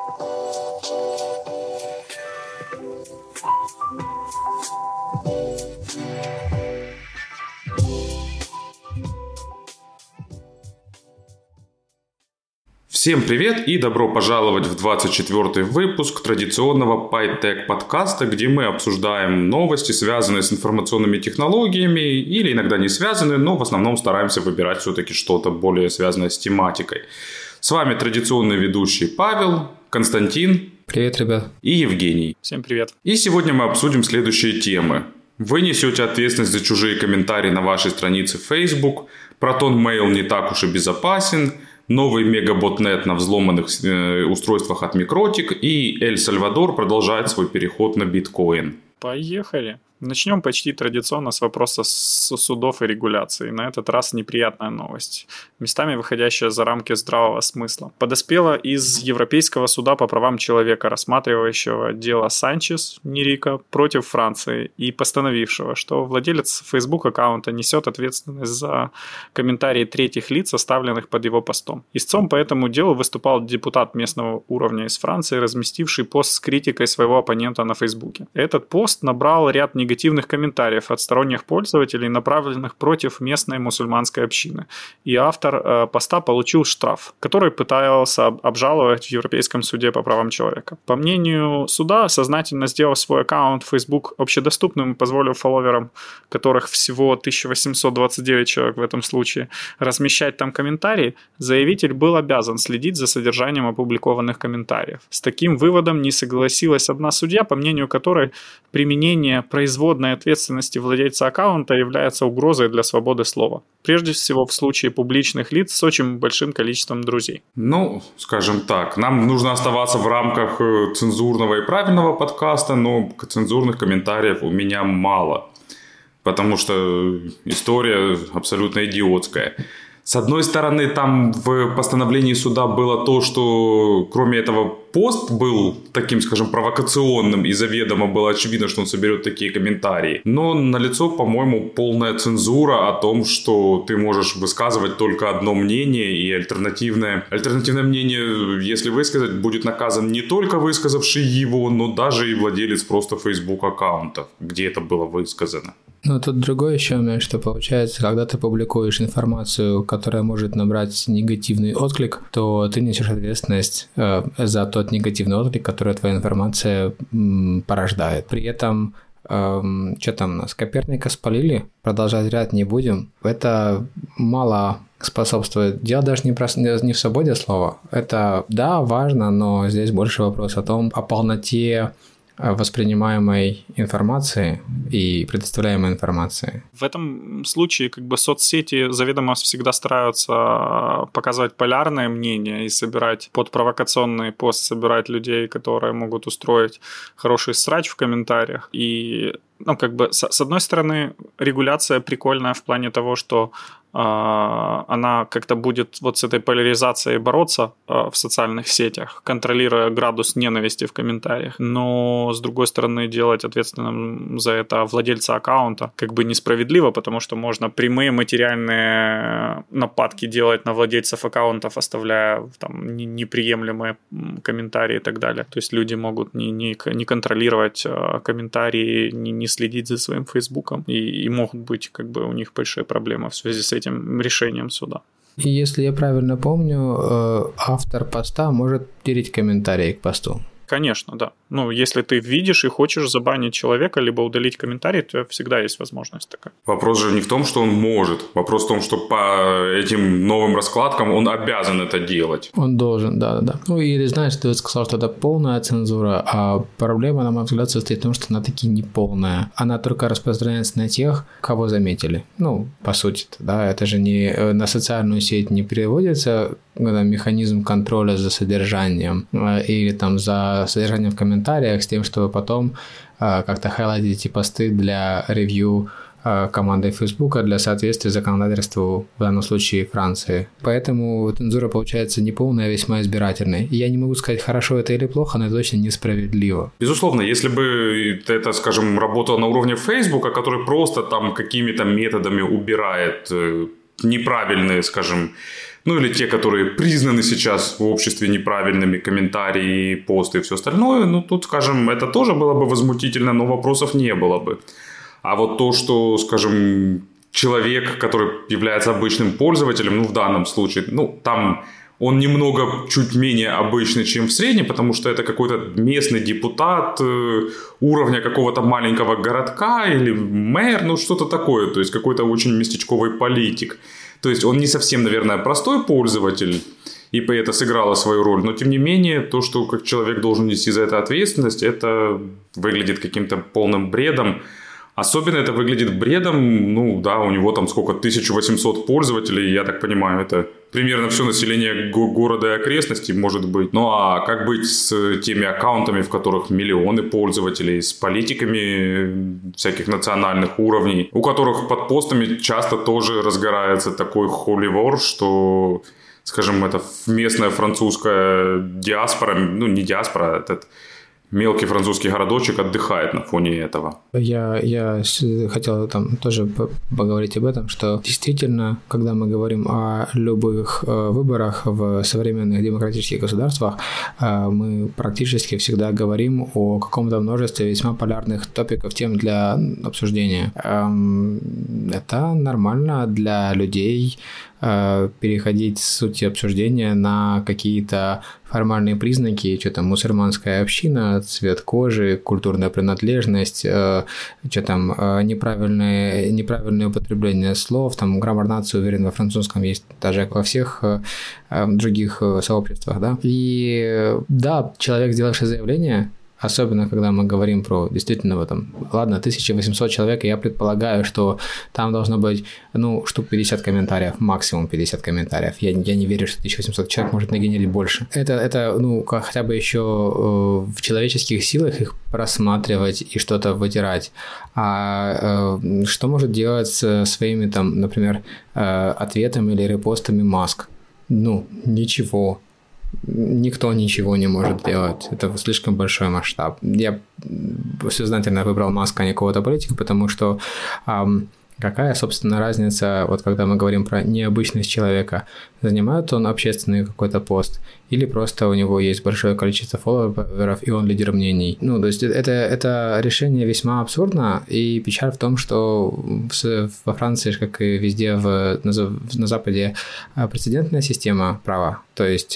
Всем привет и добро пожаловать в 24-й выпуск традиционного PyTech подкаста, где мы обсуждаем новости, связанные с информационными технологиями или иногда не связанные, но в основном стараемся выбирать все-таки что-то более связанное с тематикой. С вами традиционный ведущий Павел, Константин. Привет, ребят. И Евгений. Всем привет. И сегодня мы обсудим следующие темы. Вы несете ответственность за чужие комментарии на вашей странице в Facebook, ProtonMail не так уж и безопасен, новый мегаботнет на взломанных устройствах от Микротик и Эль-Сальвадор продолжает свой переход на биткоин. Поехали. Начнем почти традиционно с вопроса судов и регуляции. На этот раз неприятная новость, местами выходящая за рамки здравого смысла. Подоспела из Европейского суда по правам человека, рассматривающего дело Санчес Нерика против Франции и постановившего, что владелец Facebook аккаунта несет ответственность за комментарии третьих лиц, оставленных под его постом. Истцом по этому делу выступал депутат местного уровня из Франции, разместивший пост с критикой своего оппонента на Фейсбуке. Этот пост набрал ряд негативных комментариев от сторонних пользователей, направленных против местной мусульманской общины. И автор поста получил штраф, который пытался обжаловать в Европейском суде по правам человека. По мнению суда, сознательно сделав свой аккаунт в Facebook общедоступным и позволив фолловерам, которых всего 1829 человек в этом случае, размещать там комментарии, заявитель был обязан следить за содержанием опубликованных комментариев. С таким выводом не согласилась одна судья, по мнению которой применение производной ответственности владельца аккаунта является угрозой для свободы слова. Прежде всего в случае публичных лиц с очень большим количеством друзей. Ну, скажем так, нам нужно оставаться в рамках цензурного и правильного подкаста, но цензурных комментариев у меня мало, потому что история абсолютно идиотская. С одной стороны, там в постановлении суда было то, что кроме этого пост был таким, скажем, провокационным, и заведомо было очевидно, что он соберет такие комментарии. Но налицо, по-моему, полная цензура о том, что ты можешь высказывать только одно мнение, и альтернативное мнение, если высказать, будет наказан не только высказавший его, но даже и владелец просто Facebook аккаунта, где это было высказано. Ну, тут другой еще момент, что получается, когда ты публикуешь информацию, которая может набрать негативный отклик, то ты несешь ответственность за тот негативный отклик, который твоя информация порождает. При этом, что там у нас, Коперника спалили, продолжать ряд не будем. Это мало способствует. Дело даже не в свободе слова. Это, да, важно, но здесь больше вопрос о полноте воспринимаемой информации и предоставляемой информации. В этом случае соцсети заведомо всегда стараются показывать полярное мнение и собирать под провокационный пост, собирать людей, которые могут устроить хороший срач в комментариях. И с одной стороны, регуляция прикольная в плане того, что она как-то будет вот с этой поляризацией бороться в социальных сетях, контролируя градус ненависти в комментариях. Но, с другой стороны, делать ответственным за это владельца аккаунта несправедливо, потому что можно прямые материальные нападки делать на владельцев аккаунтов, оставляя там неприемлемые комментарии и так далее. То есть люди могут не контролировать комментарии, не следить за своим фейсбуком, и могут быть у них большие проблемы в связи с этим решением суда. И если я правильно помню, автор поста может делить комментарии к посту. Конечно, да. Если ты видишь и хочешь забанить человека, либо удалить комментарий, то всегда есть возможность такая. Вопрос же не в том, что он может. Вопрос в том, что по этим новым раскладкам он обязан это делать. Он должен, да. Или, знаешь, ты сказал, что это полная цензура, а проблема, на мой взгляд, состоит в том, что она таки не полная. Она только распространяется на тех, кого заметили. По сути, да, это же не на социальную сеть не переводится механизм контроля за содержанием или там за содержанием в комментариях с тем, чтобы потом как-то хайлайтить эти посты для ревью командой Фейсбука для соответствия законодательству, в данном случае Франции. Поэтому цензура получается неполная, а весьма избирательной. И я не могу сказать, хорошо это или плохо, но это точно несправедливо. Безусловно, если бы это, скажем, работало на уровне Фейсбука, который просто там какими-то методами убирает неправильные, скажем, ну или те, которые признаны сейчас в обществе неправильными, комментарии, посты и все остальное, ну тут, скажем, это тоже было бы возмутительно, но вопросов не было бы. А вот то, что, скажем, человек, который является обычным пользователем, ну в данном случае, ну там он немного чуть менее обычный, чем в среднем, потому что это какой-то местный депутат уровня какого-то маленького городка или мэр, ну что-то такое, то есть какой-то очень местечковый политик. То есть он не совсем, наверное, простой пользователь, и это сыграло свою роль, но тем не менее то, что как человек должен нести за это ответственность, это выглядит каким-то полным бредом. Особенно это выглядит бредом, ну да, у него там сколько, 1800 пользователей, я так понимаю, это примерно все население города и окрестностей может быть. Ну а как быть с теми аккаунтами, в которых миллионы пользователей, с политиками всяких национальных уровней, у которых под постами часто тоже разгорается такой holy war, что, скажем, это местная французская диаспора, ну не диаспора, а этот мелкий французский городочек отдыхает на фоне этого. Я хотел там тоже поговорить об этом, что действительно, когда мы говорим о любых выборах в современных демократических государствах, мы практически всегда говорим о каком-то множестве весьма полярных топиков, тем для обсуждения. Это нормально для людей переходить с сути обсуждения на какие-то формальные признаки, что там мусульманская община, цвет кожи, культурная принадлежность, что там неправильное употребление слов, там граммар-нация, уверен, во французском есть даже во всех других сообществах, да. И да, человек, сделавший заявление, особенно, когда мы говорим про действительно там, ладно, 1800 человек, и я предполагаю, что там должно быть, ну, штук 50 комментариев, максимум 50 комментариев. Я не верю, что 1800 человек может нагенерить больше. Это ну, хотя бы еще в человеческих силах их просматривать и что-то вытирать. А что может делать со своими, там, например, ответами или репостами Маск? Ну, ничего. Никто ничего не может делать. Это слишком большой масштаб. Я сознательно выбрал Маска, а не какого-то политика, потому что какая, собственно, разница, вот когда мы говорим про необычность человека, занимает он общественный какой-то пост или просто у него есть большое количество фолловеров, и он лидер мнений. Ну, то есть это решение весьма абсурдно, и печаль в том, что во Франции, как и везде на Западе, прецедентная система права. То есть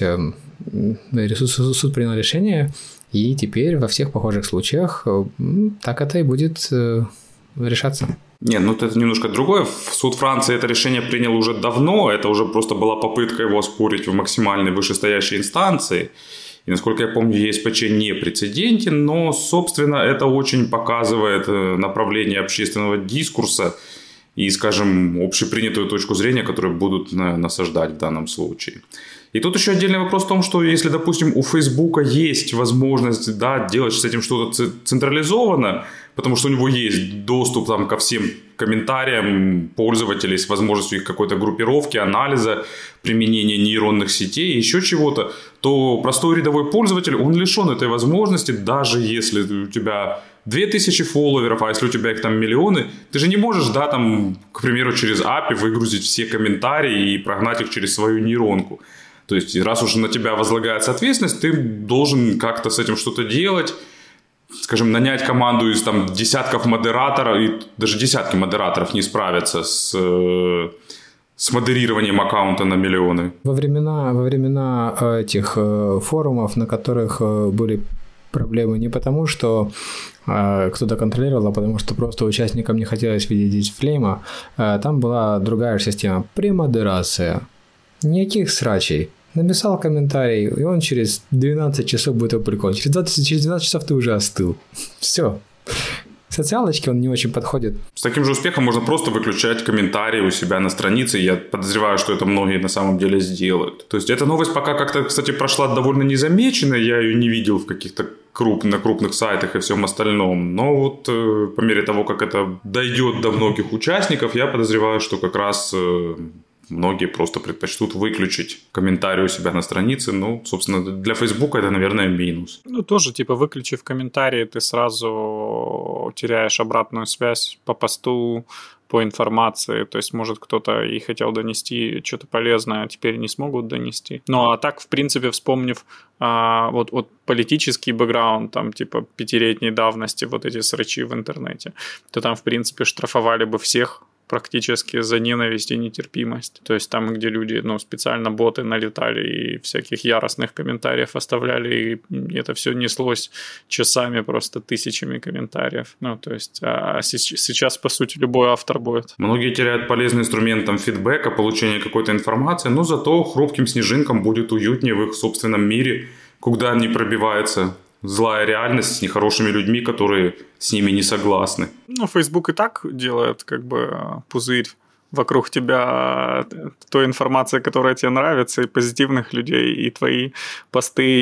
суд принял решение, и теперь во всех похожих случаях так это и будет решаться. Не, ну это немножко другое. Суд Франции это решение принял уже давно, это уже просто была попытка его оспорить в максимальной вышестоящей инстанции. И, насколько я помню, ЕСПЧ не прецедентен, но, собственно, это очень показывает направление общественного дискурса и, скажем, общепринятую точку зрения, которую будут насаждать в данном случае. И тут еще отдельный вопрос в том, что если, допустим, у Фейсбука есть возможность, да, делать с этим что-то централизованно, потому что у него есть доступ там, ко всем комментариям пользователей с возможностью их какой-то группировки, анализа, применения нейронных сетей, еще чего-то, то простой рядовой пользователь, он лишен этой возможности, даже если у тебя 2000 фолловеров, а если у тебя их там миллионы, ты же не можешь, да, там, к примеру, через API выгрузить все комментарии и прогнать их через свою нейронку. То есть, раз уж на тебя возлагается ответственность, ты должен как-то с этим что-то делать, скажем, нанять команду из там, десятков модераторов, и даже десятки модераторов не справятся с модерированием аккаунта на миллионы. Во времена этих форумов, на которых были проблемы не потому, что кто-то контролировал, а потому что просто участникам не хотелось видеть флейма, там была другая система – премодерация. Никаких срачей. Написал комментарий, и он через 12 часов будет опубликован. Через 12 часов ты уже остыл. Все. Социалочки он не очень подходит. С таким же успехом можно просто выключать комментарии у себя на странице. Я подозреваю, что это многие на самом деле сделают. То есть эта новость пока как-то, кстати, прошла довольно незамеченно. Я ее не видел в каких-то крупных сайтах и всем остальном. Но вот по мере того, как это дойдет до многих участников, я подозреваю, что как раз многие просто предпочтут выключить комментарий у себя на странице. Ну, собственно, для Фейсбука это, наверное, минус. Ну, тоже, типа, выключив комментарии, ты сразу теряешь обратную связь по посту, по информации. То есть, может, кто-то и хотел донести что-то полезное, а теперь не смогут донести. Ну, а так, в принципе, вспомнив вот политический бэкграунд, там, типа, 5-летней давности, вот эти срачи в интернете, то там, в принципе, штрафовали бы всех практически за ненависть и нетерпимость. То есть там, где люди, специально боты налетали и всяких яростных комментариев оставляли, и это все неслось часами, просто тысячами комментариев. То есть сейчас, по сути, любой автор будет. Многие теряют полезный инструмент фидбэка, получения какой-то информации, но зато хрупким снежинкам будет уютнее в их собственном мире, куда не пробивается злая реальность с нехорошими людьми, которые с ними не согласны. Facebook и так делает пузырь вокруг тебя той информации, которая тебе нравится, и позитивных людей, и твои посты,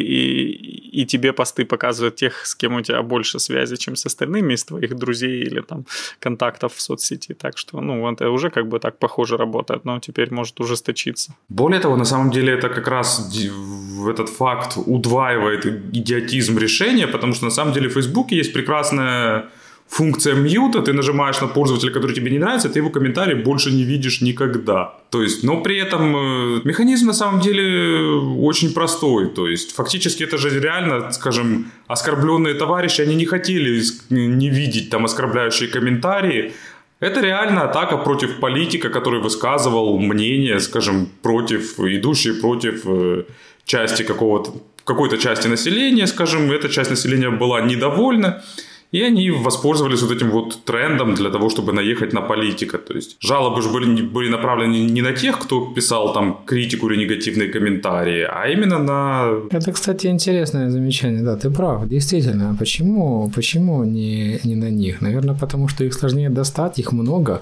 и тебе посты показывают тех, с кем у тебя больше связи, чем с остальными из твоих друзей или там контактов в соцсети. Так что, это уже так похоже работает, но теперь может ужесточиться. Более того, на самом деле это как раз этот факт удваивает идиотизм решения, потому что на самом деле в Фейсбуке есть прекрасная функция мьюта, ты нажимаешь на пользователя, который тебе не нравится, ты его комментарий больше не видишь никогда. То есть, но при этом механизм на самом деле очень простой. То есть, фактически это же реально, скажем, оскорбленные товарищи, они не хотели не видеть там оскорбляющие комментарии. Это реально атака против политика, который высказывал мнение, скажем, идущие против части какой-то части населения, скажем, эта часть населения была недовольна. И они воспользовались вот этим вот трендом для того, чтобы наехать на политика. То есть жалобы же были направлены не на тех, кто писал там критику или негативные комментарии, а именно на... Это, кстати, интересное замечание. Да, ты прав. Действительно, почему не на них? Наверное, потому что их сложнее достать, их много.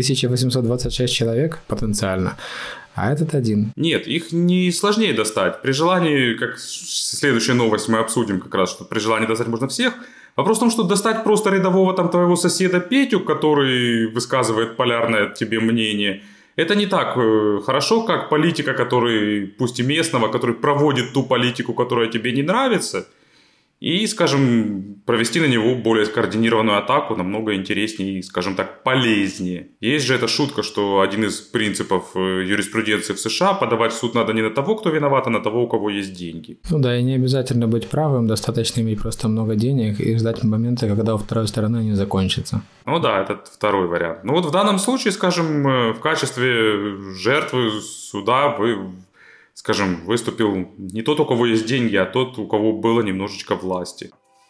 1826 человек потенциально. А этот один. Нет, их не сложнее достать. При желании, как следующая новость мы обсудим как раз, что при желании достать можно всех. Вопрос в том, что достать просто рядового там твоего соседа Петю, который высказывает полярное тебе мнение, это не так хорошо, как политика, который, пусть и местного, который проводит ту политику, которая тебе не нравится, и, скажем, провести на него более координированную атаку намного интереснее и, скажем так, полезнее. Есть же эта шутка, что один из принципов юриспруденции в США – подавать в суд надо не на того, кто виноват, а на того, у кого есть деньги. Да, и не обязательно быть правым, достаточно иметь просто много денег и ждать момента, когда у второй стороны они закончатся. Да, это второй вариант. В данном случае, скажем, в качестве жертвы суда скажем, выступил не тот, у кого есть деньги, а тот, у кого было немножечко власти.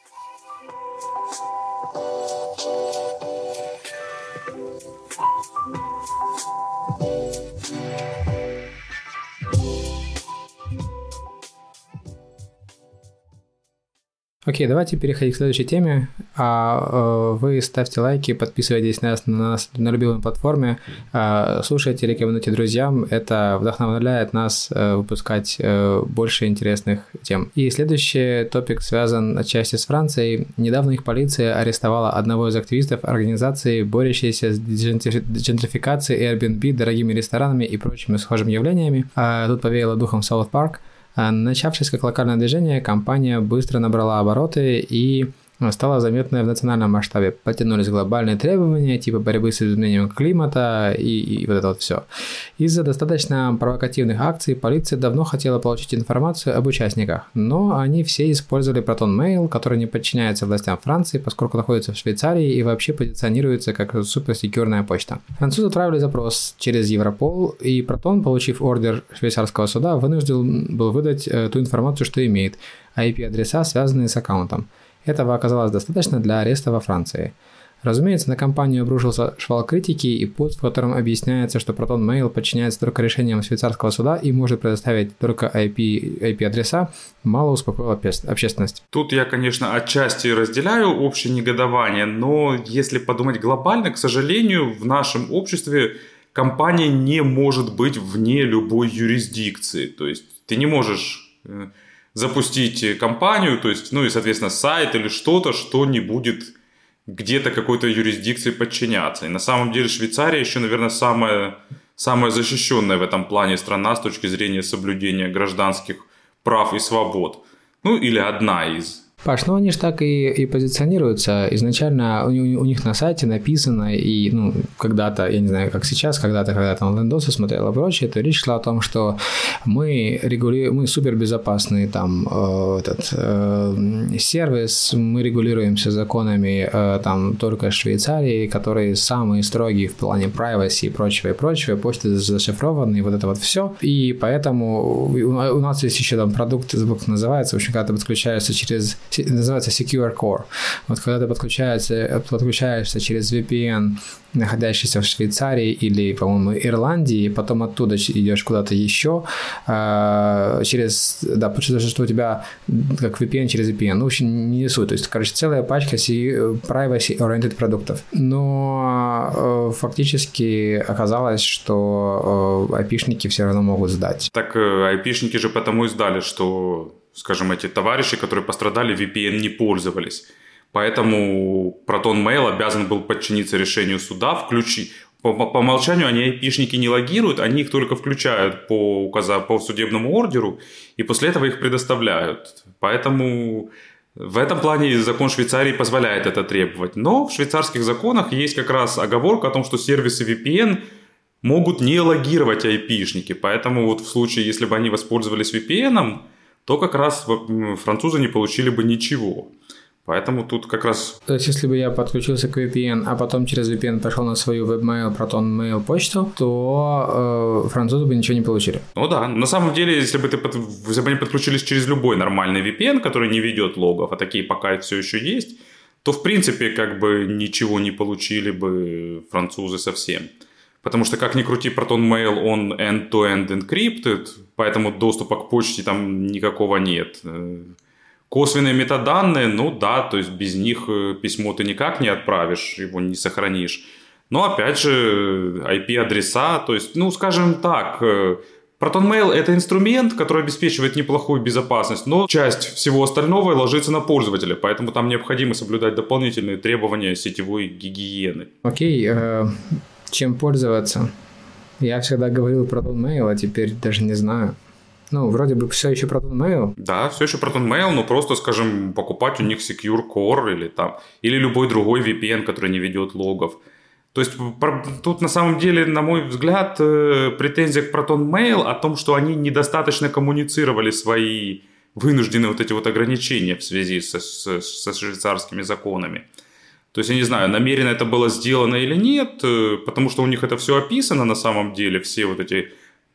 Окей, давайте переходить к следующей теме. Вы ставьте лайки, подписывайтесь на нас на любимой платформе, слушайте, рекомендуйте друзьям. Это вдохновляет нас выпускать больше интересных тем. И следующий топик связан отчасти с Францией. Недавно их полиция арестовала одного из активистов организации, борющейся с джентрификацией Airbnb, дорогими ресторанами и прочими схожими явлениями. Тут повеяло духом South Park. Начавшись как локальное движение, компания быстро набрала обороты и стала заметной в национальном масштабе. Потянулись глобальные требования типа борьбы с изменением климата и вот это вот все. Из-за достаточно провокативных акций полиция давно хотела получить информацию об участниках, но они все использовали Proton Mail, который не подчиняется властям Франции, поскольку находится в Швейцарии и вообще позиционируется как суперсекьюрная почта. Французы отправили запрос через Европол, и Proton, получив ордер швейцарского суда, вынужден был выдать ту информацию, что имеет, IP-адреса, связанные с аккаунтом. Этого оказалось достаточно для ареста во Франции. Разумеется, на компанию обрушился шквал критики и пост, в котором объясняется, что Proton Mail подчиняется только решениям швейцарского суда и может предоставить только IP-адреса, мало успокоил общественность. Тут я, конечно, отчасти разделяю общее негодование, но если подумать глобально, к сожалению, в нашем обществе компания не может быть вне любой юрисдикции. То есть ты не можешь запустить компанию, то есть, и, соответственно, сайт или что-то, что не будет где-то какой-то юрисдикции подчиняться. И на самом деле Швейцария еще, наверное, самая защищенная в этом плане страна с точки зрения соблюдения гражданских прав и свобод. Или одна из. Паш, ну они же так и позиционируются. Изначально у них на сайте написано, и когда-то, я не знаю, как сейчас, когда там Лендоса смотрел и прочее, то речь шла о том, что мы супербезопасный там сервис, мы регулируемся законами там только Швейцарии, которые самые строгие в плане privacy и прочего, почты зашифрованы, и вот это вот все. И поэтому у нас есть еще там продукт, забыл, как называется, в общем, когда ты подключаешься через, называется Secure Core. Вот когда ты подключаешься через VPN, находящийся в Швейцарии или, по-моему, Ирландии, потом оттуда идешь куда-то еще, получается, что у тебя как VPN через VPN, в общем, не суть. То есть, короче, целая пачка privacy-oriented продуктов. Но фактически оказалось, что IP-шники все равно могут сдать. Так IP-шники же потому и сдали, что, скажем, эти товарищи, которые пострадали, VPN не пользовались. Поэтому Proton Mail обязан был подчиниться решению суда, по умолчанию они IP-шники не логируют, они их только включают по судебному ордеру, и после этого их предоставляют. Поэтому в этом плане закон Швейцарии позволяет это требовать. Но в швейцарских законах есть как раз оговорка о том, что сервисы VPN могут не логировать IP-шники. Поэтому вот в случае, если бы они воспользовались VPN, то как раз французы не получили бы ничего. Поэтому тут как раз... То есть, если бы я подключился к VPN, а потом через VPN пошел на свою WebMail, Proton Mail почту, то французы бы ничего не получили. Ну да, на самом деле, если бы они подключились через любой нормальный VPN, который не ведет логов, а такие пока все еще есть, то в принципе как бы ничего не получили бы французы совсем. Потому что, как ни крути, Proton Mail, он end-to-end encrypted, поэтому доступа к почте там никакого нет. Косвенные метаданные, то есть без них письмо ты никак не отправишь, его не сохранишь. Но опять же, IP-адреса, то есть, скажем так, Proton Mail – это инструмент, который обеспечивает неплохую безопасность, но часть всего остального ложится на пользователя, поэтому там необходимо соблюдать дополнительные требования сетевой гигиены. Окей, чем пользоваться? Я всегда говорил Proton Mail, а теперь даже не знаю. Вроде бы все еще Proton Mail. Да, все еще Proton Mail, но просто, скажем, покупать у них Secure Core или любой другой VPN, который не ведет логов. То есть тут на самом деле, на мой взгляд, претензия к Proton Mail о том, что они недостаточно коммуницировали свои вынужденные вот эти вот ограничения в связи со швейцарскими законами. То есть я не знаю, намеренно это было сделано или нет, потому что у них это все описано на самом деле, все вот эти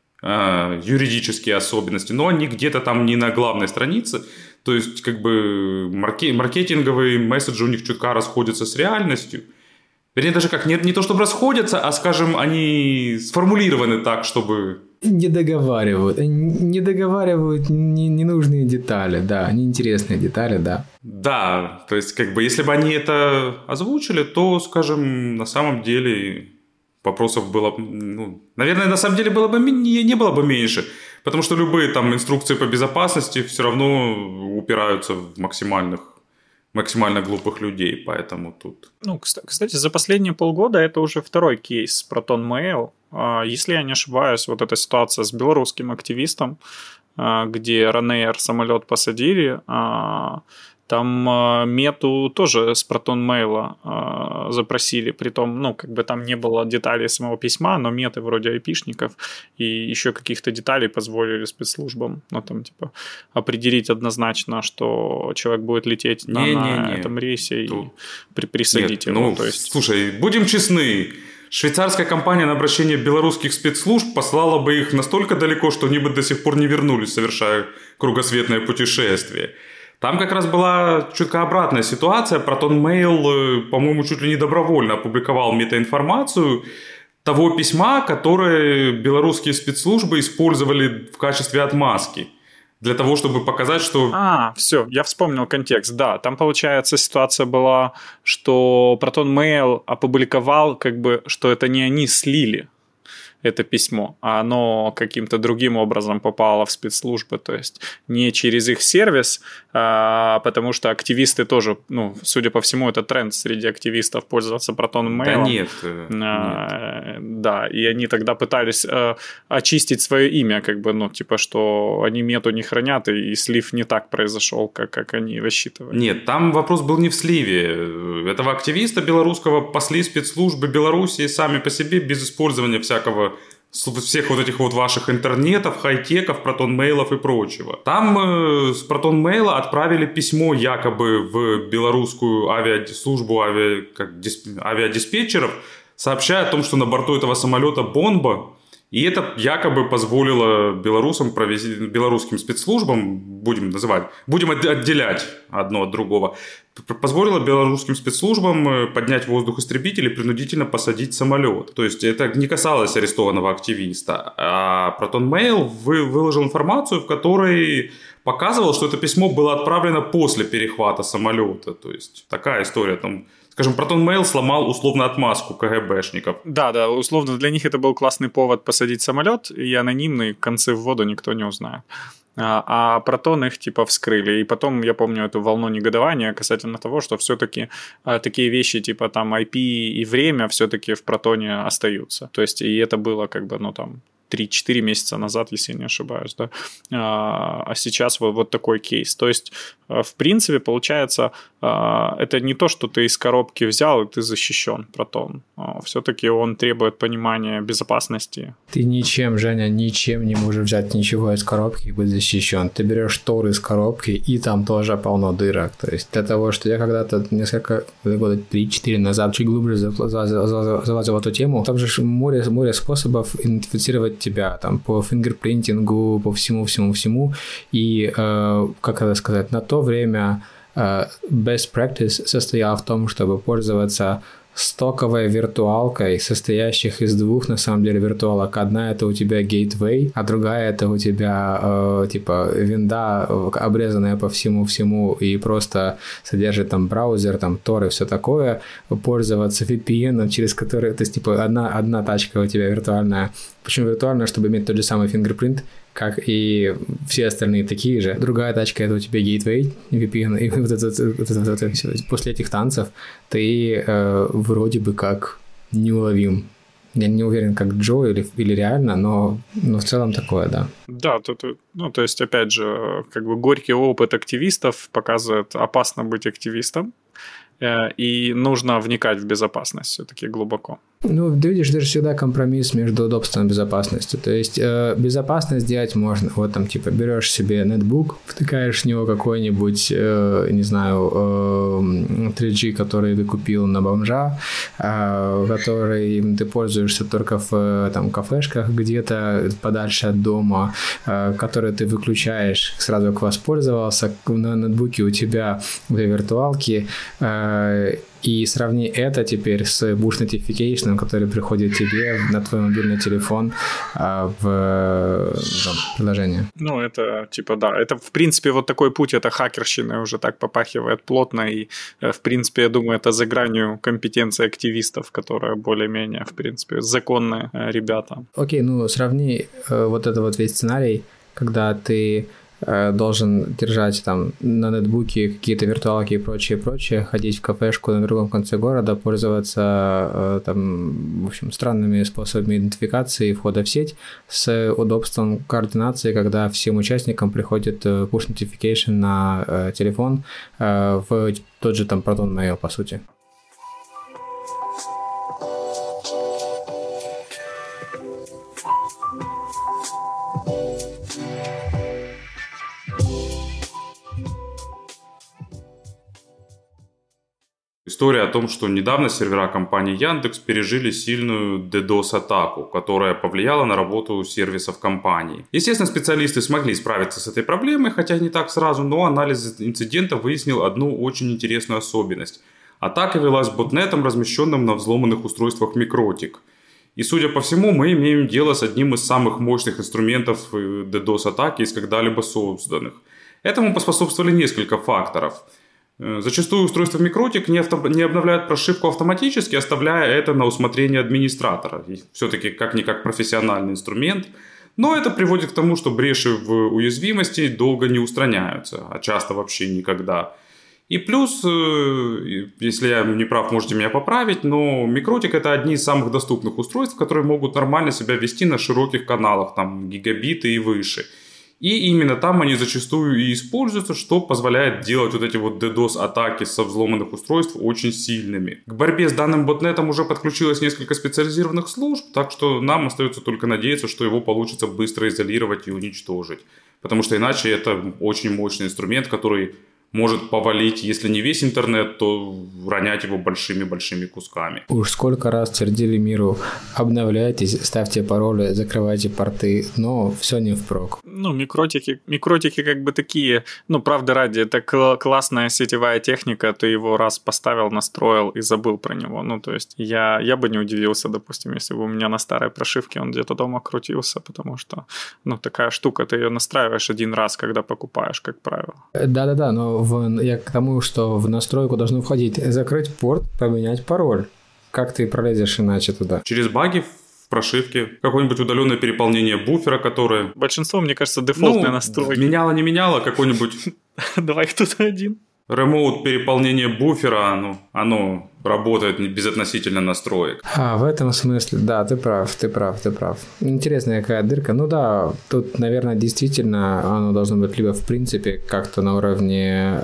юридические особенности, но они где-то там не на главной странице, то есть как бы маркетинговые месседжи у них чутка расходятся с реальностью. Вернее, даже как, не то чтобы расходятся, а, скажем, они сформулированы так, чтобы... Не договаривают ненужные детали, да, неинтересные детали, да. Да, то есть как бы если бы они это озвучили, то, скажем, на самом деле... Вопросов было, наверное, на самом деле не было бы меньше, потому что любые там инструкции по безопасности все равно упираются в максимально глупых людей, поэтому тут... Кстати, за последние полгода это уже второй кейс Proton Mail. Если я не ошибаюсь, вот эта ситуация с белорусским активистом, где Ryanair самолет посадили, там мету тоже с Proton Mail запросили, притом, там не было деталей самого письма, но меты вроде IP-шников и еще каких-то деталей позволили спецслужбам, определить однозначно, что человек будет лететь на этом рейсе и присадить его. Слушай, будем честны, швейцарская компания на обращение белорусских спецслужб послала бы их настолько далеко, что они бы до сих пор не вернулись, совершая кругосветное путешествие. Там как раз была чутка обратная ситуация. Proton Mail, по-моему, чуть ли не добровольно опубликовал метаинформацию того письма, которое белорусские спецслужбы использовали в качестве отмазки. Для того, чтобы показать, что... Все, я вспомнил контекст. Да, там, получается, ситуация была, что Proton Mail опубликовал, что это не они слили. это письмо, а оно каким-то другим образом попало в спецслужбы, то есть не через их сервис, потому что активисты тоже, ну, судя по всему, это тренд среди активистов пользоваться Proton Mail. Да нет. Да, и они тогда пытались очистить свое имя, как бы, ну, типа, что они мету не хранят, и слив не так произошел, как они рассчитывали. Нет, там вопрос был не в сливе. Этого активиста белорусского пасли спецслужбы Беларуси сами по себе, без использования всех вот этих вот ваших интернетов, хай-теков, протон-мейлов и прочего. Там с протон-мейла отправили письмо якобы в белорусскую службу авиадиспетчеров, сообщая о том, что на борту этого самолета бомба. И это якобы позволило белорусским спецслужбам, будем отделять одно от другого, позволило белорусским спецслужбам поднять в воздух истребитель и принудительно посадить самолет. То есть это не касалось арестованного активиста. А Proton Mail выложил информацию, в которой показывал, что это письмо было отправлено после перехвата самолета. То есть такая история там. Скажем, Proton Mail сломал условно отмазку КГБшников. Да, условно для них это был классный повод посадить самолет, и анонимный, концы в воду никто не узнает. А Proton их типа вскрыли. И потом я помню эту волну негодования касательно того, что все-таки такие вещи типа там IP и время все-таки в Протоне остаются. То есть и это было как бы, ну там 3-4 месяца назад, если я не ошибаюсь, да. А сейчас вот такой кейс. То есть, в принципе, получается, это не то, что ты из коробки взял, и ты защищен, Proton. Все-таки он требует понимания безопасности. Ты ничем, Женя, не можешь взять ничего из коробки и быть защищен. Ты берешь шторы из коробки, и там тоже полно дырок. То есть для того, что я когда-то несколько года 3-4 назад чуть глубже залазил в эту тему, там же море способов идентифицировать тебя там по фингерпринтингу, по всему. И, как это сказать, на то время best practice состоял в том, чтобы пользоваться стоковой виртуалкой, состоящих из двух, на самом деле, виртуалок. Одна — это у тебя gateway, а другая — это у тебя, типа, винда, обрезанная по всему и просто содержит там браузер, там, Tor и все такое. Пользоваться VPN, через который, то есть, типа, одна тачка у тебя виртуальная, причем виртуальная, чтобы иметь тот же самый фингерпринт, как и все остальные такие же. Другая тачка — это у тебя gateway, VPN, и вот это все. После этих танцев ты вроде бы как неуловим. Я не уверен, как Джо или реально, но в целом такое, да. Да, то есть, опять же, как бы горький опыт активистов показывает, опасно быть активистом, и нужно вникать в безопасность все-таки глубоко. Ну, ты видишь, это же всегда компромисс между удобством и безопасностью. То есть безопасность делать можно. Вот там, типа, берешь себе нетбук, втыкаешь в него какой-нибудь, не знаю, 3G, который ты купил на бомжа, который ты пользуешься только в там, кафешках где-то подальше от дома, который ты выключаешь сразу, как воспользовался. На нетбуке у тебя две виртуалки, и сравни это теперь с push notification, который приходит тебе на твой мобильный телефон в приложение. Ну, это типа, да, это в принципе вот такой путь, это хакерщина уже так попахивает плотно, и в принципе, я думаю, это за гранью компетенции активистов, которые более-менее, в принципе, законные ребята. Окей, ну сравни вот это вот весь сценарий, когда ты должен держать там на нетбуке какие-то виртуалки и прочее, ходить в кафешку на другом конце города, пользоваться там, в общем, странными способами идентификации входа в сеть с удобством координации, когда всем участникам приходит push notification на телефон в тот же там Proton Mail, по сути. История о том, что недавно сервера компании Яндекс пережили сильную DDoS-атаку, которая повлияла на работу сервисов компании. Естественно, специалисты смогли справиться с этой проблемой, хотя не так сразу, но анализ инцидента выяснил одну очень интересную особенность. Атака велась ботнетом, размещенным на взломанных устройствах Микротик. И, судя по всему, мы имеем дело с одним из самых мощных инструментов DDoS-атаки из когда-либо созданных. Этому поспособствовали несколько факторов. Зачастую устройства Микротик не обновляют прошивку автоматически, оставляя это на усмотрение администратора. И все-таки как-никак профессиональный инструмент. Но это приводит к тому, что бреши в уязвимости долго не устраняются, а часто вообще никогда. И плюс, если я не прав, можете меня поправить, но Микротик — это одни из самых доступных устройств, которые могут нормально себя вести на широких каналах, там гигабиты и выше. И именно там они зачастую и используются, что позволяет делать вот эти вот DDoS-атаки со взломанных устройств очень сильными. К борьбе с данным ботнетом уже подключилось несколько специализированных служб, так что нам остается только надеяться, что его получится быстро изолировать и уничтожить. Потому что иначе это очень мощный инструмент, который может повалить, если не весь интернет, то ронять его большими-большими кусками. Уж сколько раз твердили миру: обновляйтесь, ставьте пароли, закрывайте порты, но все не впрок. Ну, микротики как бы такие, ну, правда ради, это классная сетевая техника, ты его раз поставил, настроил и забыл про него. Ну, то есть я бы не удивился, допустим, если бы у меня на старой прошивке он где-то дома крутился, потому что, ну, такая штука, ты ее настраиваешь один раз, когда покупаешь, как правило. Да-да-да, но я к тому, что в настройку должно входить закрыть порт, поменять пароль. Как ты пролезешь иначе туда? Через баги в прошивке, какое-нибудь удаленное переполнение буфера, которое... Большинство, мне кажется, дефолтные настройки. Не меняло какой-нибудь... Давай кто-то один. Ремоут переполнение буфера, оно работает безотносительно настроек. В этом смысле, да, ты прав. Интересная какая дырка. Ну да, тут, наверное, действительно оно должно быть либо в принципе как-то на уровне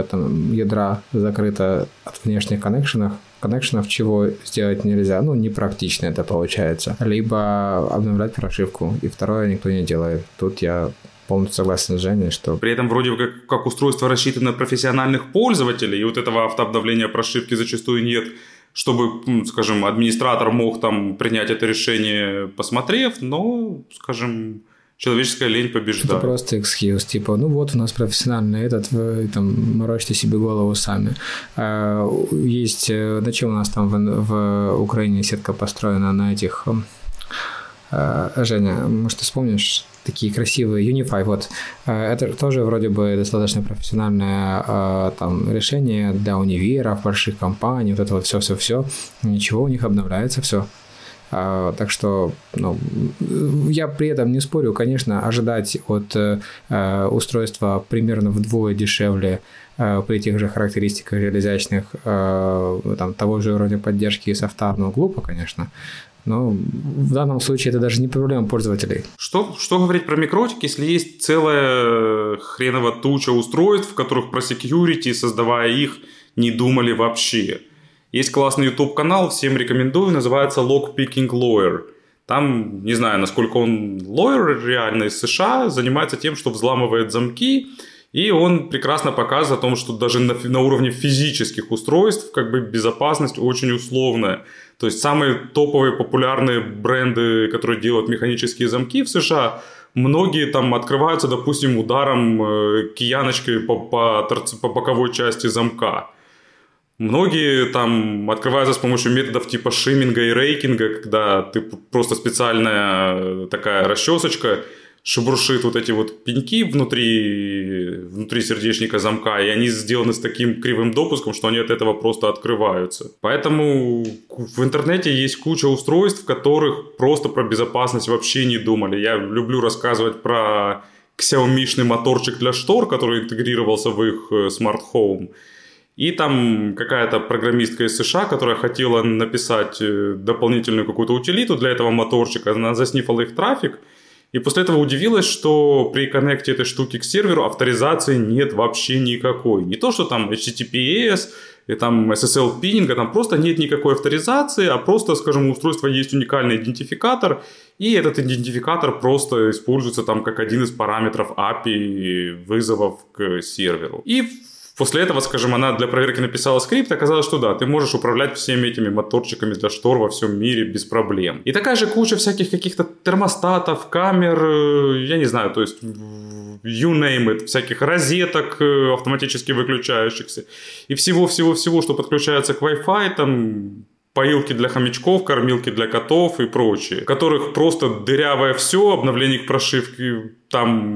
ядра закрыто от внешних коннекшенов, чего сделать нельзя. Ну, непрактично это получается. Либо обновлять прошивку. И второе никто не делает. Тут я полностью согласен с Женей, что... При этом вроде как устройство рассчитано на профессиональных пользователей, и вот этого автообновления прошивки зачастую нет, чтобы, скажем, администратор мог там принять это решение, посмотрев, но, скажем, человеческая лень побеждает. Это просто экскьюз, типа, ну вот у нас профессиональный вы там морочите себе голову сами. Есть, на чем у нас там в Украине сетка построена на этих... Женя, может, ты вспомнишь такие красивые Unify, вот. Это тоже вроде бы достаточно профессиональное там решение для универов, больших компаний, вот это вот все. Ничего, у них обновляется все. Так что, я при этом не спорю, конечно, ожидать от устройства примерно вдвое дешевле при тех же характеристиках реализационных там, того же уровня поддержки и софта, глупо, конечно. Но в данном случае это даже не проблема пользователей. Что говорить про Микротик, если есть целая хренова туча устройств, в которых про security, создавая их, не думали вообще. Есть классный YouTube-канал, всем рекомендую, называется Lockpicking Lawyer. Там, не знаю, насколько он lawyer реально из США, занимается тем, что взламывает замки, и он прекрасно показывает о том, что даже на уровне физических устройств как бы безопасность очень условная. То есть самые топовые популярные бренды, которые делают механические замки в США, многие там открываются, допустим, ударом кияночкой по боковой части замка. Многие там открываются с помощью методов типа шимминга и рейкинга, когда ты просто специальная такая расчесочка шебуршит вот эти вот пеньки внутри сердечника замка, и они сделаны с таким кривым допуском, что они от этого просто открываются. Поэтому в интернете есть куча устройств, в которых просто про безопасность вообще не думали. Я люблю рассказывать про Xiaomi-шный моторчик для штор, который интегрировался в их Smart Home. И там какая-то программистка из США, которая хотела написать дополнительную какую-то утилиту для этого моторчика, она заснифала их трафик, и после этого удивилась, что при коннекте этой штуки к серверу авторизации нет вообще никакой. Не то, что там HTTPS и там SSL пининга, там просто нет никакой авторизации, а просто, скажем, у устройства есть уникальный идентификатор, и этот идентификатор просто используется там как один из параметров API вызовов к серверу. И после этого, скажем, она для проверки написала скрипт, оказалось, что да, ты можешь управлять всеми этими моторчиками для штор во всем мире без проблем. И такая же куча всяких каких-то термостатов, камер, я не знаю, то есть you name it, всяких розеток автоматически выключающихся. И всего-всего-всего, что подключается к Wi-Fi, там поилки для хомячков, кормилки для котов и прочее, которых просто дырявое все, обновление к прошивке там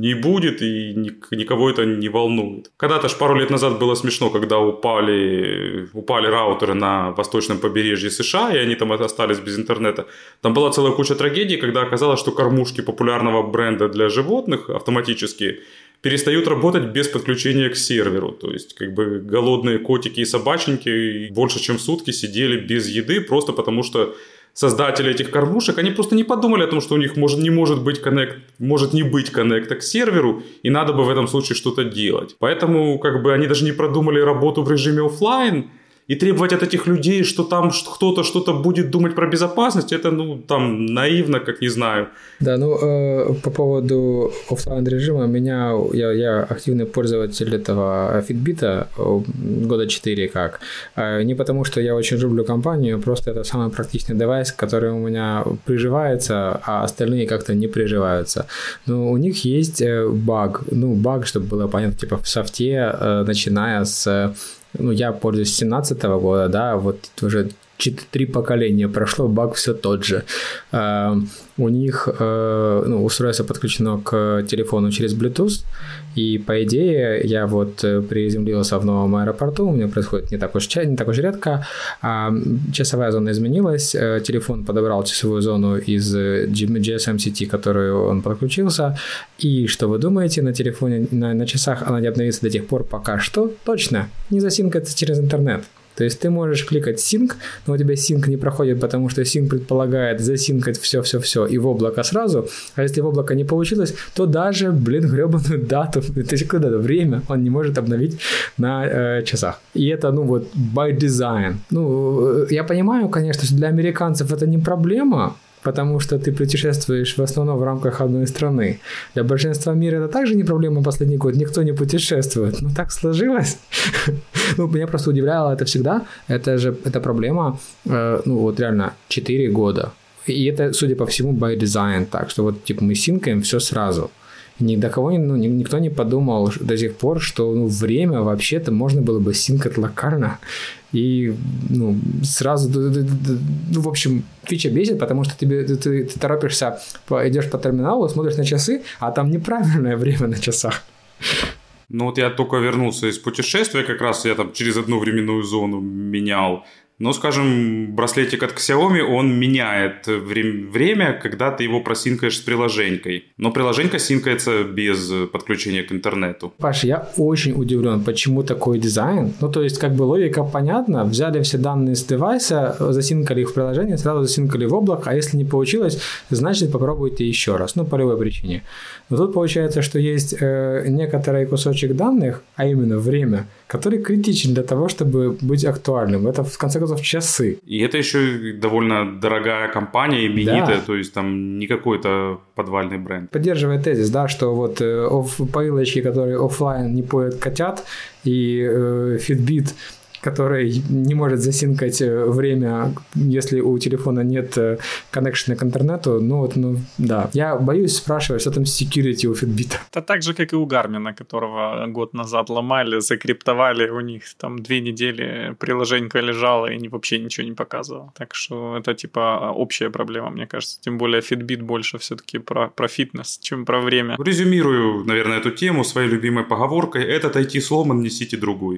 не будет, и никого это не волнует. Когда-то ж пару лет назад было смешно, когда упали раутеры на восточном побережье США, и они там остались без интернета. Там была целая куча трагедий, когда оказалось, что кормушки популярного бренда для животных автоматически перестают работать без подключения к серверу. То есть, как бы голодные котики и собаченьки больше, чем сутки сидели без еды, просто потому что создатели этих кормушек, они просто не подумали о том, что у них может не быть коннекта к серверу, и надо бы в этом случае что-то делать. Поэтому, как бы, они даже не продумали работу в режиме офлайн, и требовать от этих людей, что там кто-то что-то будет думать про безопасность, это, там, наивно, как не знаю. Да, по поводу офлайн режима, я активный пользователь этого Fitbit года 4 как. Не потому, что я очень люблю компанию, просто это самый практичный девайс, который у меня приживается, а остальные как-то не приживаются. Но у них есть баг, чтобы было понятно, типа в софте, начиная с... я пользуюсь с 2017 года, да, вот уже 3 поколения прошло, баг все тот же. У них устройство подключено к телефону через Bluetooth, и по идее я вот приземлился в новом аэропорту, у меня происходит не так уж редко, часовая зона изменилась, телефон подобрал часовую зону из GSM-сети, которую он подключился, и что вы думаете, на телефоне, на часах она не обновится до тех пор, пока что точно не засинкается через интернет. То есть ты можешь кликать sync, но у тебя sync не проходит, потому что sync предполагает засинкать все и в облако сразу. А если в облако не получилось, то даже, гребаную дату, то есть куда-то время он не может обновить на часах. И это, by design. Я понимаю, конечно, что для американцев это не проблема, потому что ты путешествуешь в основном в рамках одной страны. Для большинства мира это также не проблема последний год, никто не путешествует. Но так сложилось. Меня просто удивляло это всегда. Это проблема, реально 4 года. И это, судя по всему, by design. Так что мы синкаем все сразу. Никто не подумал до сих пор, что время вообще-то можно было бы синкать локально. И, сразу, в общем, фича бесит, потому что ты торопишься, идешь по терминалу, смотришь на часы, а там неправильное время на часах. Я только вернулся из путешествия, как раз я там через одну временную зону менял. Но, скажем, браслетик от Xiaomi, он меняет время, когда ты его просинкаешь с приложенькой. Но приложенька синкается без подключения к интернету. Паш, я очень удивлен, почему такой дизайн. То есть, логика понятна. Взяли все данные с девайса, засинкали их в приложение, сразу засинкали в облако, а если не получилось, значит, попробуйте еще раз. По любой причине. Но тут получается, что есть некоторый кусочек данных, а именно время, который критичен для того, чтобы быть актуальным. Это, в конце концов, часы. И это еще довольно дорогая компания, именитая, да. То есть там не какой-то подвальный бренд. Поддерживает тезис, да, что поилочки, которые офлайн не поят котят, и Fitbit, который не может засинкать время, если у телефона нет коннекшена к интернету. Да. Я боюсь спрашивать, что там с security у Fitbit. Это так же, как и у Garmin, которого год назад ломали, закриптовали, у них там 2 недели приложенька лежала и вообще ничего не показывала. Так что это общая проблема, мне кажется. Тем более Fitbit больше все-таки про фитнес, чем про время. Резюмирую, наверное, эту тему своей любимой поговоркой: этот IT сломан, несите другой.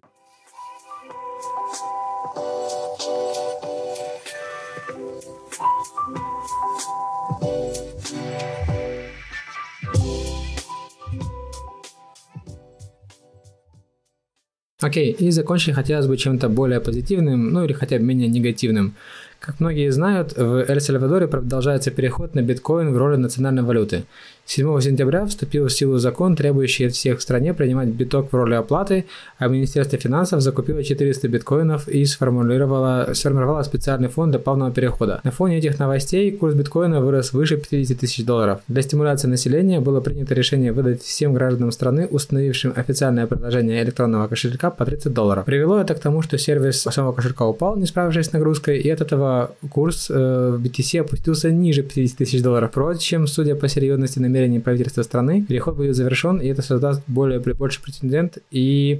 Окей, и закончить хотелось бы чем-то более позитивным, или хотя бы менее негативным. Как многие знают, в Эль-Сальвадоре продолжается переход на биткоин в роли национальной валюты. 7 сентября вступил в силу закон, требующий от всех в стране принимать биток в роли оплаты, а Министерство финансов закупило 400 биткоинов и сформировало специальный фонд для плавного перехода. На фоне этих новостей курс биткоина вырос выше $50 000. Для стимуляции населения было принято решение выдать всем гражданам страны, установившим официальное приложение электронного кошелька, по $30. Привело это к тому, что сервис самого кошелька упал, не справившись с нагрузкой, и от этого курс в BTC опустился ниже $50 000. Впрочем, судя по серьезности намерений правительства страны, переход будет завершен, и это создаст больше прецедент, и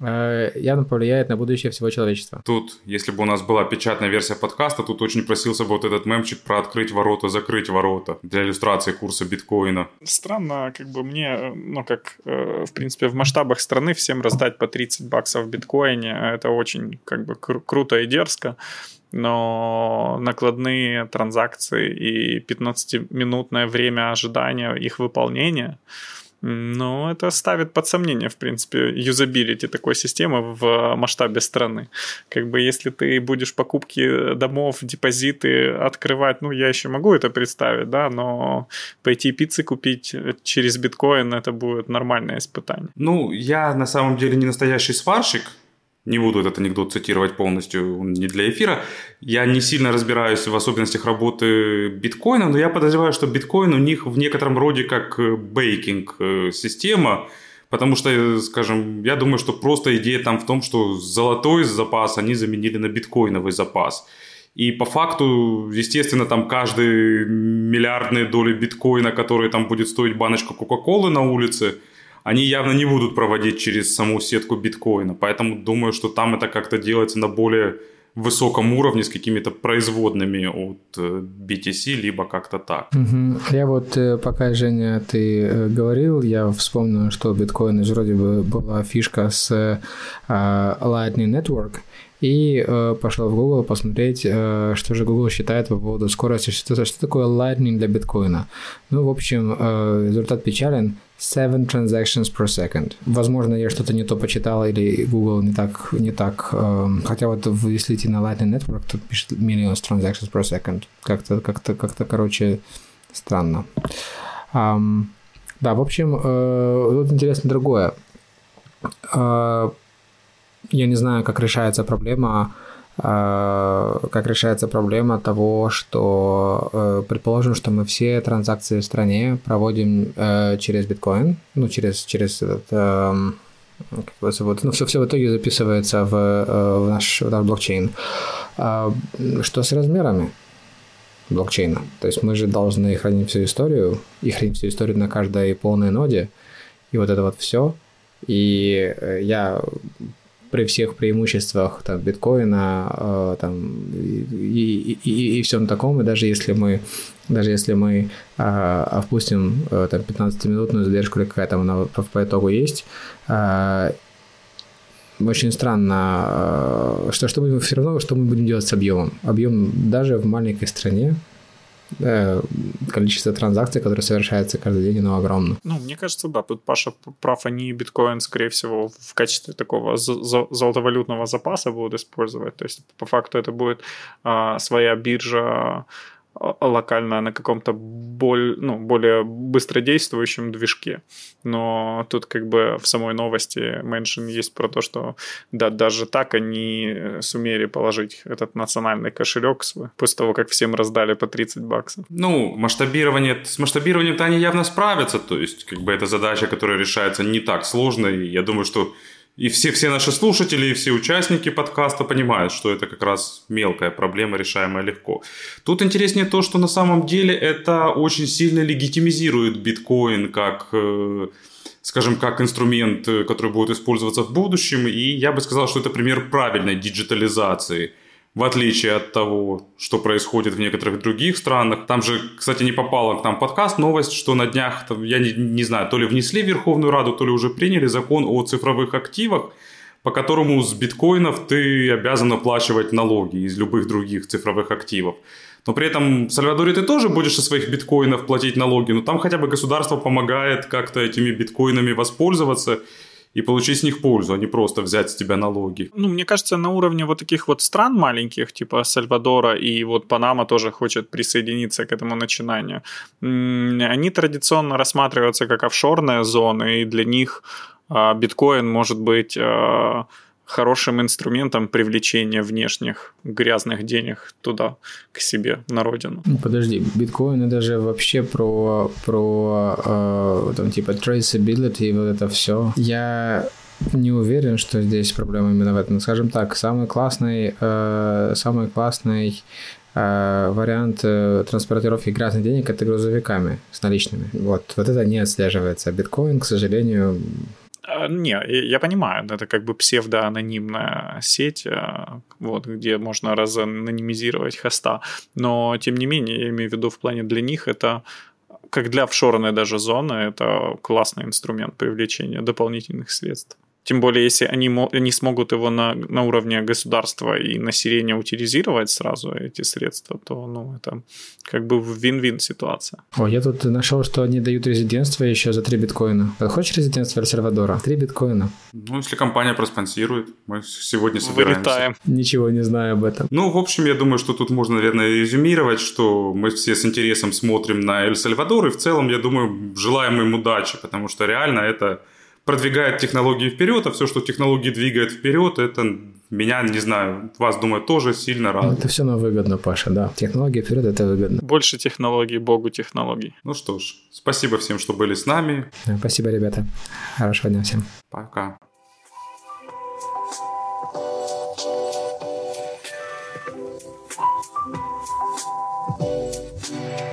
явно повлияет на будущее всего человечества. Тут, если бы у нас была печатная версия подкаста, тут очень просился бы вот этот мемчик про открыть ворота, закрыть ворота для иллюстрации курса биткоина. Странно, как бы мне, в принципе, в масштабах страны всем раздать по $30 в биткоине, это очень, как бы, круто и дерзко. Но накладные транзакции и 15-минутное время ожидания их выполнения, это ставит под сомнение, в принципе, юзабилити такой системы в масштабе страны. Как бы если ты будешь покупки домов, депозиты открывать, я еще могу это представить, да, но пойти пиццы купить через биткоин, это будет нормальное испытание. Я на самом деле не настоящий сварщик, не буду этот анекдот цитировать полностью, он не для эфира. Я не сильно разбираюсь в особенностях работы биткоина, но я подозреваю, что биткоин у них в некотором роде как бейкинг-система, потому что, скажем, я думаю, что просто идея там в том, что золотой запас они заменили на биткоиновый запас. И по факту, естественно, там каждые миллиардные доли биткоина, которые там будет стоить баночка Кока-Колы на улице, они явно не будут проводить через саму сетку биткоина. Поэтому думаю, что там это как-то делается на более высоком уровне с какими-то производными от BTC, либо как-то так. Я пока, Женя, ты говорил, я вспомнил, что у биткоина же вроде бы была фишка с Lightning Network, и пошел в Google посмотреть, что же Google считает по поводу скорости, что такое Lightning для биткоина. В общем, результат печален. 7 transactions per second. Возможно, я что-то не то почитал, или Google не так. Хотя если идти на Lightning Network, тут пишет millions transactions per second. Как-то, короче, странно. Да, в общем, тут интересно другое. Я не знаю, как решается проблема того, что, предположим, что мы все транзакции в стране проводим через биткоин, через этот, все в итоге записывается в наш блокчейн. Что с размерами блокчейна? То есть мы же должны хранить всю историю, на каждой полной ноде, и вот это все. И я при всех преимуществах биткоина и всем таком, и даже если мы опустим 15-минутную задержку или какая-то она по итогу есть, очень странно, что мы будем делать с объемом. Объем даже в маленькой стране, количество транзакций, которые совершаются каждый день, оно огромно. Мне кажется, да, тут Паша прав, они биткоин, скорее всего, в качестве такого золотовалютного запаса будут использовать. То есть, по факту, это будет своя биржа локально на каком-то более быстродействующем движке. Но тут как бы в самой новости меншин есть про то, что да, даже так они сумели положить этот национальный кошелек свой, после того, как всем раздали по $30. С масштабированием-то они явно справятся. То есть, как бы это задача, которая решается не так сложно. И я думаю, что и все наши слушатели, и все участники подкаста понимают, что это как раз мелкая проблема, решаемая легко. Тут интереснее то, что на самом деле это очень сильно легитимизирует биткоин как, скажем, как инструмент, который будет использоваться в будущем. И я бы сказал, что это пример правильной диджитализации, в отличие от того, что происходит в некоторых других странах. Там же, кстати, не попала к нам подкаст, новость, что на днях, я не знаю, то ли внесли в Верховную Раду, то ли уже приняли закон о цифровых активах, по которому с биткоинов ты обязан оплачивать налоги из любых других цифровых активов. Но при этом в Сальвадоре ты тоже будешь со своих биткоинов платить налоги, но там хотя бы государство помогает как-то этими биткоинами воспользоваться и получить с них пользу, а не просто взять с тебя налоги. Мне кажется, на уровне вот таких вот стран маленьких, типа Сальвадора, и вот Панама тоже хочет присоединиться к этому начинанию, они традиционно рассматриваются как офшорная зона, и для них биткоин может быть хорошим инструментом привлечения внешних грязных денег туда, к себе, на родину. Подожди, биткоин это же вообще про traceability, вот это все. Я не уверен, что здесь проблема именно в этом. Скажем так, самый классный вариант транспортировки грязных денег – это грузовиками с наличными. Вот это не отслеживается. А биткоин, к сожалению... Не, я понимаю, это как бы псевдоанонимная сеть, вот, где можно разанонимизировать хоста, но тем не менее, я имею в виду в плане для них это, как для офшорной даже зоны, это классный инструмент привлечения дополнительных средств. Тем более, если они смогут его на уровне государства и населения утилизировать сразу, эти средства, то это как бы вин-вин ситуация. О, я тут нашел, что они дают резидентство еще за 3 биткоина. Хочешь резидентство Эль-Сальвадора? 3 биткоина. Ну, если компания проспонсирует, мы сегодня собираемся. Вылетаем. Ничего не знаю об этом. Ну, в общем, я думаю, что тут можно, наверное, резюмировать, что мы все с интересом смотрим на Эль-Сальвадор, и в целом, я думаю, желаем им удачи, потому что реально это продвигает технологии вперед, а все, что технологии двигает вперед, это меня, не знаю, вас, думаю, тоже сильно радует. Это все равно выгодно, Паша, да. Технологии вперед, это выгодно. Больше технологий, богу технологий. Ну что ж, спасибо всем, что были с нами. Спасибо, ребята. Хорошего дня всем. Пока. Yeah.